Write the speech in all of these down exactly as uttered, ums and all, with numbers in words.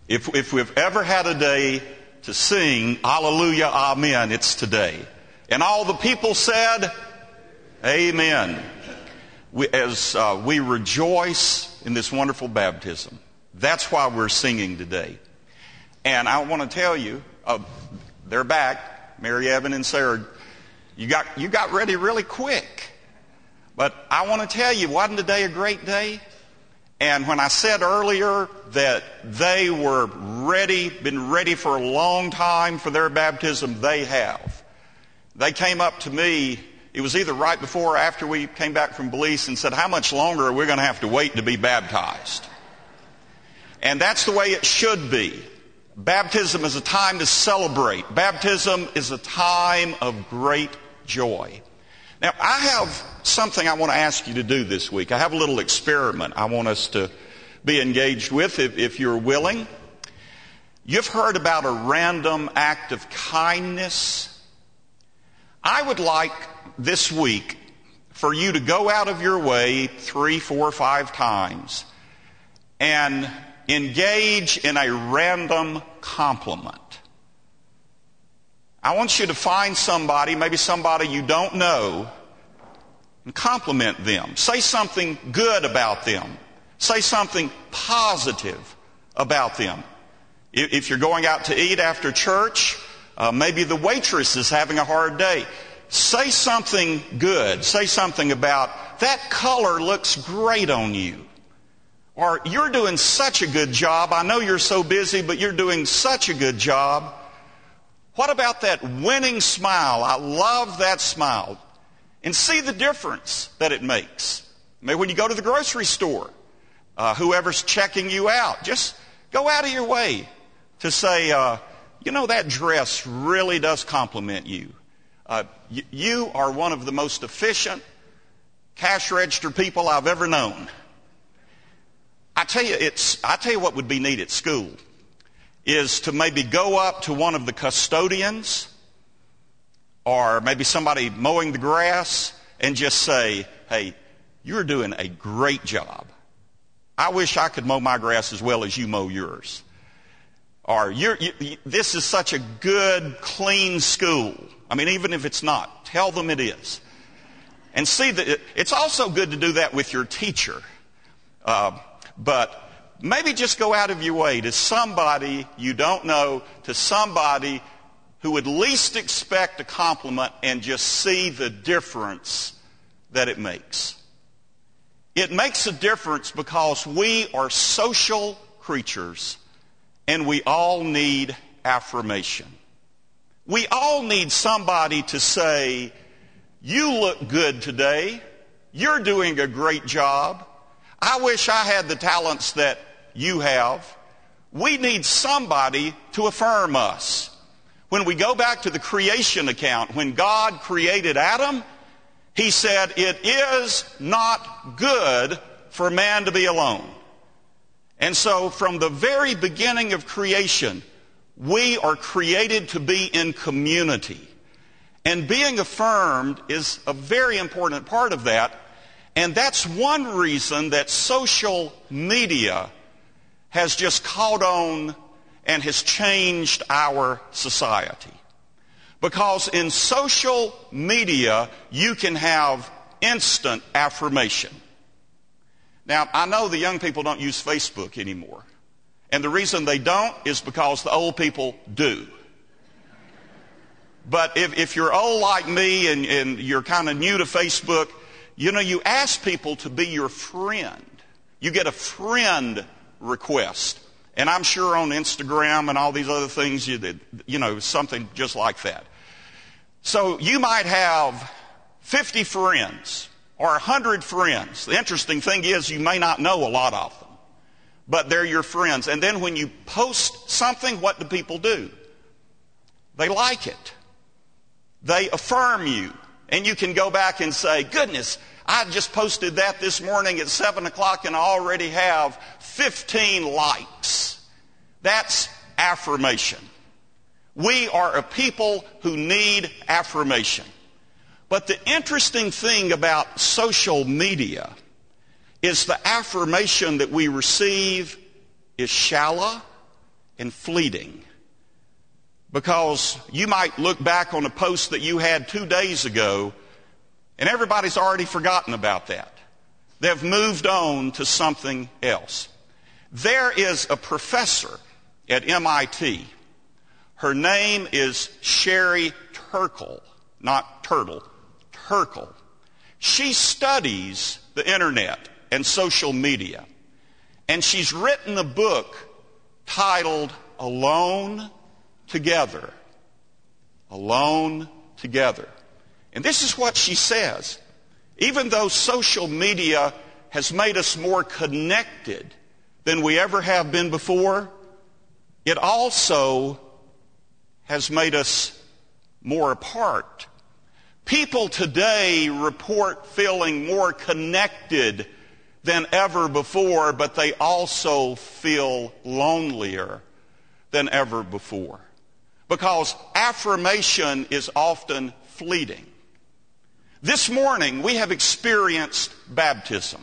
If, if we've ever had a day to sing Hallelujah, Amen, it's today. And all the people said, Amen. We, as uh, we rejoice in this wonderful baptism, that's why we're singing today. And I want to tell you, uh, they're back, Mary Evan and Sarah. You got you got ready really quick. But I want to tell you, wasn't today a great day? And when I said earlier that they were ready, been ready for a long time for their baptism, they have. They came up to me, it was either right before or after we came back from Belize, and said, how much longer are we going to have to wait to be baptized? And that's the way it should be. Baptism is a time to celebrate. Baptism is a time of great joy. Now, I have something I want to ask you to do this week. I have a little experiment I want us to be engaged with, if, if you're willing. You've heard about a random act of kindness. I would like this week for you to go out of your way three, four, five times and engage in a random compliment. I want you to find somebody, maybe somebody you don't know, and compliment them. Say something good about them. Say something positive about them. If you're going out to eat after church, uh, maybe the waitress is having a hard day. Say something good. Say something about, that color looks great on you. Or, you're doing such a good job. I know you're so busy, but you're doing such a good job. What about that winning smile? I love that smile. And see the difference that it makes. Maybe when you go to the grocery store, uh, whoever's checking you out, just go out of your way to say, uh, you know, that dress really does compliment you. Uh, y- you are one of the most efficient cash register people I've ever known. I tell you, it's, I tell you what would be neat at school is to maybe go up to one of the custodians or maybe somebody mowing the grass and just say, hey, you're doing a great job. I wish I could mow my grass as well as you mow yours. Or, you're, you, this is such a good, clean school. I mean, even if it's not, tell them it is. And see that it, it's also good to do that with your teacher. Uh, but maybe just go out of your way to somebody you don't know, to somebody who would least expect a compliment, and just see the difference that it makes. It makes a difference because we are social creatures and we all need affirmation. We all need somebody to say, you look good today. You're doing a great job. I wish I had the talents that you have. We need somebody to affirm us. When we go back to the creation account, when God created Adam, He said, it is not good for man to be alone. And so from the very beginning of creation, we are created to be in community. And being affirmed is a very important part of that. And that's one reason that social media has just caught on and has changed our society. Because in social media, you can have instant affirmation. Now, I know the young people don't use Facebook anymore. And the reason they don't is because the old people do. But if, if you're old like me and, and you're kind of new to Facebook, you know, you ask people to be your friend. You get a friend request. And I'm sure on Instagram and all these other things, you did, you know, something just like that. So you might have fifty friends or one hundred friends. The interesting thing is you may not know a lot of them, but they're your friends. And then when you post something, what do people do? They like it. They affirm you. And you can go back and say, goodness, I just posted that this morning at seven o'clock and I already have fifteen likes. That's affirmation. We are a people who need affirmation. But the interesting thing about social media is the affirmation that we receive is shallow, and fleeting. Because you might look back on a post that you had two days ago, and everybody's already forgotten about that. They've moved on to something else. There is a professor at M I T. Her name is Sherry Turkle, not Turtle, Turkle. She studies the internet and social media, and she's written a book titled Alone Together. Alone Together. And this is what she says. Even though social media has made us more connected than we ever have been before, it also has made us more apart. People today report feeling more connected than ever before, but they also feel lonelier than ever before. Because affirmation is often fleeting. This morning we have experienced baptism.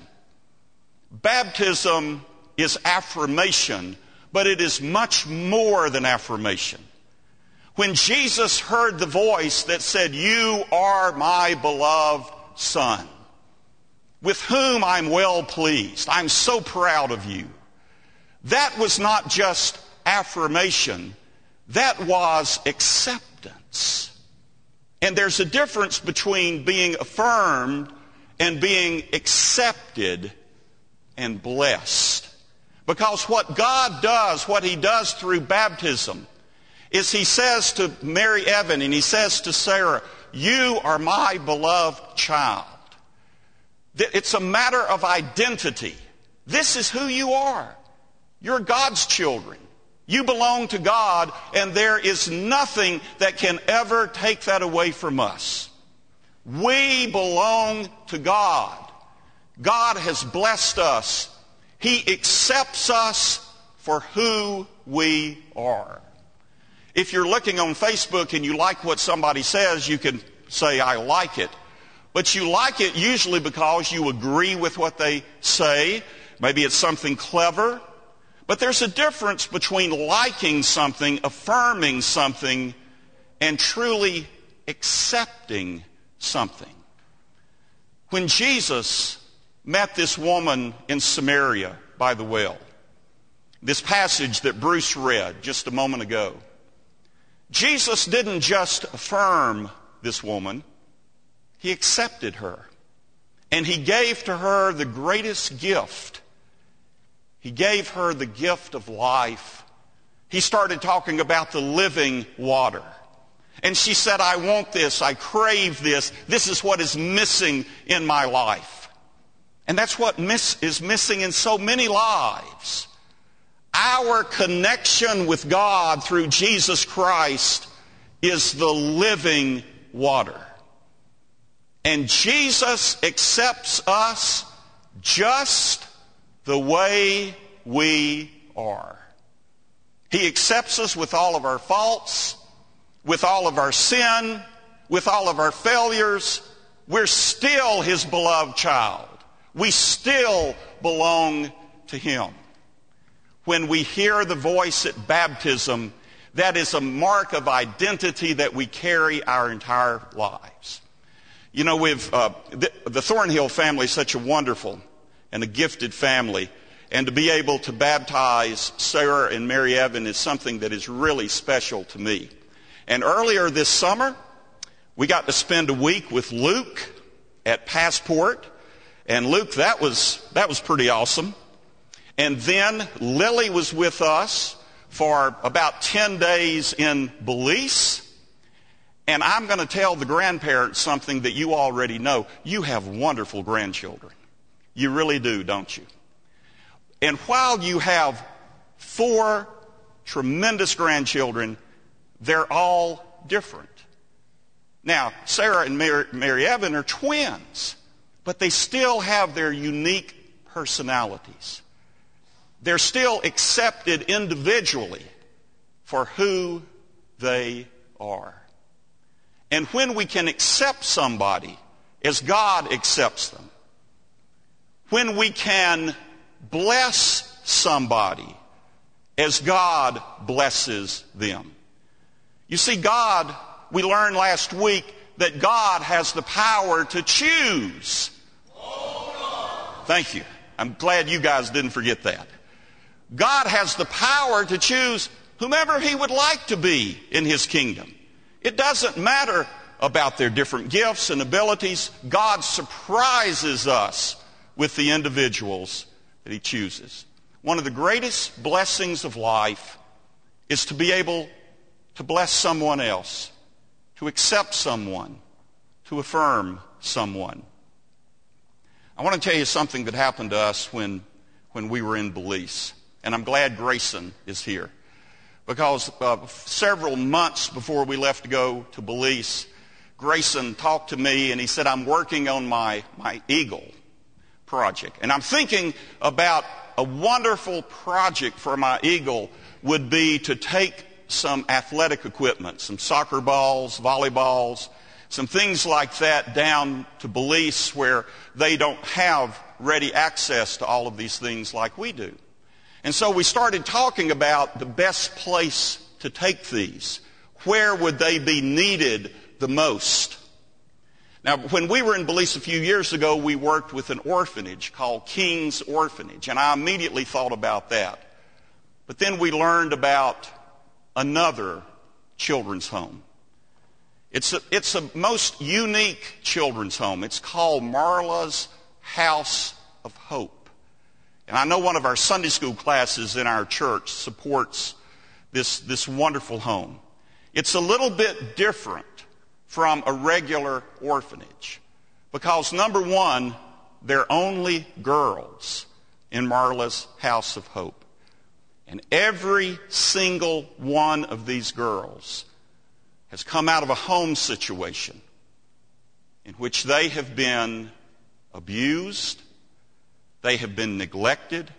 Baptism is affirmation, but it is much more than affirmation. When Jesus heard the voice that said, "You are my beloved Son, with whom I'm well pleased. I'm so proud of you." That was not just affirmation. That was acceptance. And there's a difference between being affirmed and being accepted and blessed. Because what God does, what He does through baptism, is He says to Mary Evan and He says to Sarah, "You are my beloved child." It's a matter of identity. This is who you are. You're God's children. You belong to God, and there is nothing that can ever take that away from us. We belong to God. God has blessed us. He accepts us for who we are. If you're looking on Facebook and you like what somebody says, you can say, "I like it." But you like it usually because you agree with what they say. Maybe it's something clever. But there's a difference between liking something, affirming something, and truly accepting something. When Jesus met this woman in Samaria by the well, this passage that Bruce read just a moment ago, Jesus didn't just affirm this woman, He accepted her. And He gave to her the greatest gift. He gave her the gift of life. He started talking about the living water. And she said, "I want this. I crave this. This is what is missing in my life." And that's what miss, is missing in so many lives. Our connection with God through Jesus Christ is the living water. And Jesus accepts us just the way we are. He accepts us with all of our faults, with all of our sin, with all of our failures. We're still His beloved child. We still belong to Him. When we hear the voice at baptism, that is a mark of identity that we carry our entire lives. You know, we've, uh, the, the Thornhill family is such a wonderful and a gifted family. And to be able to baptize Sarah and Mary Evan is something that is really special to me. And earlier this summer, we got to spend a week with Luke at Passport. And Luke, that was, that was pretty awesome. And then Lily was with us for about ten days in Belize. And I'm going to tell the grandparents something that you already know. You have wonderful grandchildren. You really do, don't you? And while you have four tremendous grandchildren, they're all different. Now, Sarah and Mary, Mary Evan are twins, but they still have their unique personalities. They're still accepted individually for who they are. And when we can accept somebody as God accepts them, when we can bless somebody as God blesses them. You see, God, we learned last week that God has the power to choose. Thank you. I'm glad you guys didn't forget that. God has the power to choose whomever He would like to be in His kingdom. It doesn't matter about their different gifts and abilities. God surprises us with the individuals that He chooses. One of the greatest blessings of life is to be able to bless someone else, to accept someone, to affirm someone. I want to tell you something that happened to us when, when we were in Belize. And I'm glad Grayson is here. Because uh, several months before we left to go to Belize, Grayson talked to me and he said, I'm working on my, my Eagle project. And I'm thinking about a wonderful project for my Eagle would be to take some athletic equipment, some soccer balls, volleyballs, some things like that down to Belize where they don't have ready access to all of these things like we do. And so we started talking about the best place to take these. Where would they be needed the most? Now, when we were in Belize a few years ago, we worked with an orphanage called King's Orphanage, and I immediately thought about that. But then we learned about another children's home. It's a, it's a most unique children's home. It's called Marla's House of Hope. And I know one of our Sunday school classes in our church supports this, this wonderful home. It's a little bit different from a regular orphanage because, number one, they're only girls in Marla's House of Hope. And every single one of these girls has come out of a home situation in which they have been abused, they have been neglected,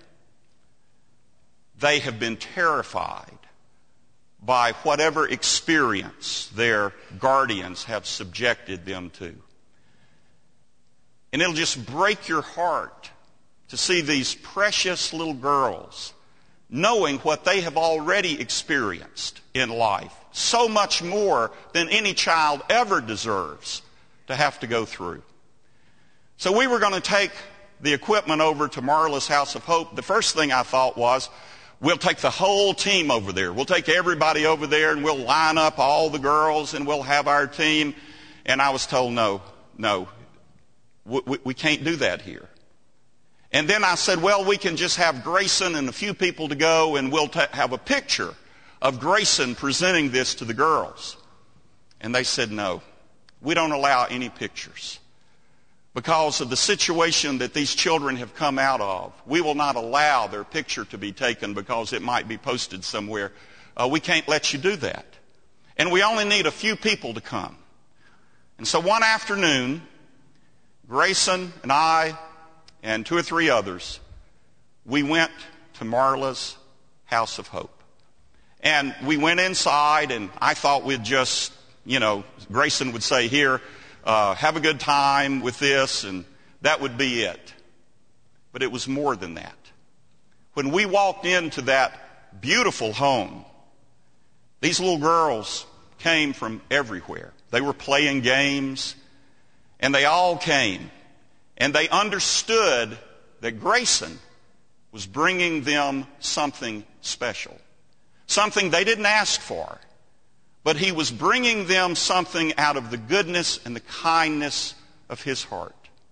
they have been terrified by whatever experience their guardians have subjected them to. And it'll just break your heart to see these precious little girls knowing what they have already experienced in life, so much more than any child ever deserves to have to go through. So we were going to take the equipment over to Marla's House of Hope. The first thing I thought was, we'll take the whole team over there. We'll take everybody over there and we'll line up all the girls and we'll have our team. And I was told, no, no, we, we can't do that here. And then I said, well, we can just have Grayson and a few people to go and we'll ta- have a picture of Grayson presenting this to the girls. And they said, no, we don't allow any pictures. Because of the situation that these children have come out of, we will not allow their picture to be taken because it might be posted somewhere. Uh, we can't let you do that. And we only need a few people to come. And so one afternoon, Grayson and I and two or three others, we went to Marla's House of Hope. And we went inside, and I thought we'd just, you know, Grayson would say, here, uh, have a good time with this, and that would be it. But it was more than that. When we walked into that beautiful home, these little girls came from everywhere. They were playing games, and they all came. And they understood that Grayson was bringing them something special. Something they didn't ask for. But he was bringing them something out of the goodness and the kindness of his heart.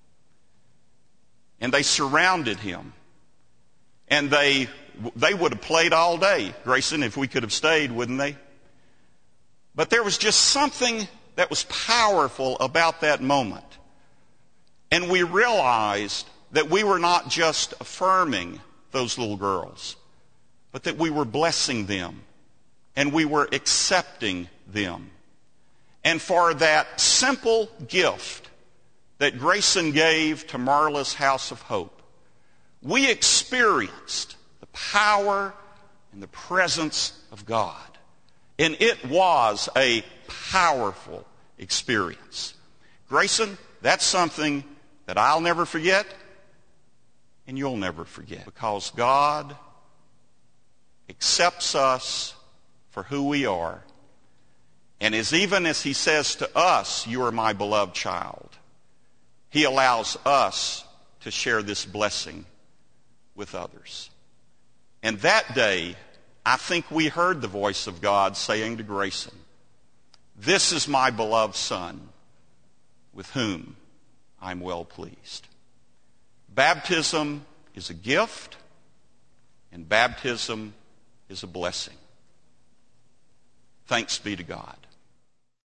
And they surrounded him. And they, they would have played all day, Grayson, if we could have stayed, wouldn't they? But there was just something that was powerful about that moment. And we realized that we were not just affirming those little girls, but that we were blessing them and we were accepting them. And for that simple gift that Grayson gave to Marla's House of Hope, we experienced the power and the presence of God. And it was a powerful experience. Grayson, that's something that I'll never forget, and you'll never forget, because God accepts us for who we are, and as even as he says to us, you are my beloved child, he allows us to share this blessing with others. And that day, I think we heard the voice of God saying to Grayson, this is my beloved son, with whom I'm well pleased. Baptism is a gift, and baptism is a blessing. Thanks be to God.